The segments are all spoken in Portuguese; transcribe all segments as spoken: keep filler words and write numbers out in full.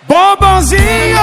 Bombonzinho!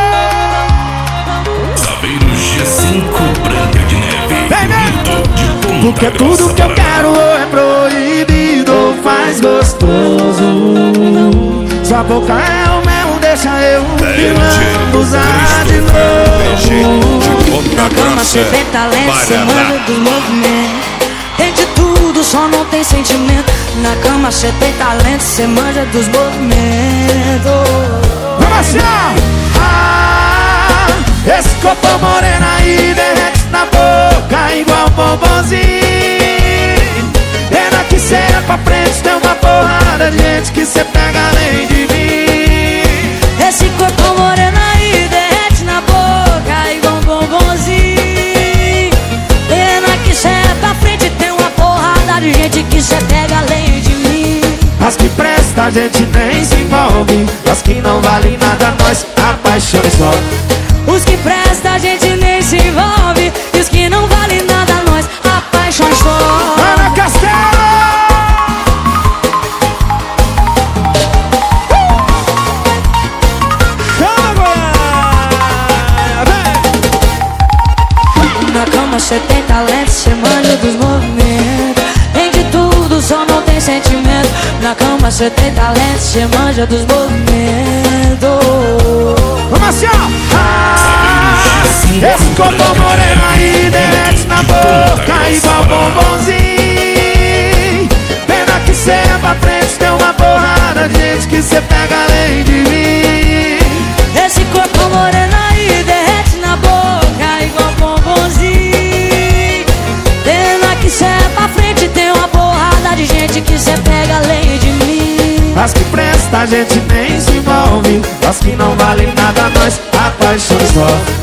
Saveiro G cinco, Branca de Neve. Vem, vem! De Ponta Porque tudo Grossa, que eu Paraná. quero é proibido ou faz gostoso. Sua boca é o mel, deixa eu me usar de novo. Na cama cê tem talento, cê manda dos movimentos. Tem de tudo, só não tem sentimento. Na cama cê tem talento, cê manja dos movimentos. Vamos assim, ó! Ah, esse corpo moreno aí derrete na boca igual bombonzinho. Pena que cê é pra frente, tem uma porrada de gente que cê pega além de mim. Esse corpo moreno aí derrete na boca igual um bombonzinho. Pena que cê é pra frente, tem uma porrada de gente que cê pega além de mim. As que presta a gente nem se envolve, as que não valem nada nós apaixonamos só. Os que presta a gente nem se envolve, e os que não valem nada nós apaixonamos só. Ana Castelo! Na cama cê tem talento, cê manja dos movimentos. Tem de tudo, só não tem sentimento. Na cama cê tem talento, cê manja dos movimentos. Vamos assim, ó! Ah, esse corpo moreno aí derrete na boca igual bombonzinho. Pena que cê é pra frente, tem uma porrada de gente que cê pega além de mim. Esse corpo moreno aí derrete na boca igual bombonzinho. Pena que cê é pra frente, tem uma porrada de gente que cê pega além de mim. As que presta a gente nem se envolve, as que não valem nada nós apaixonamos só.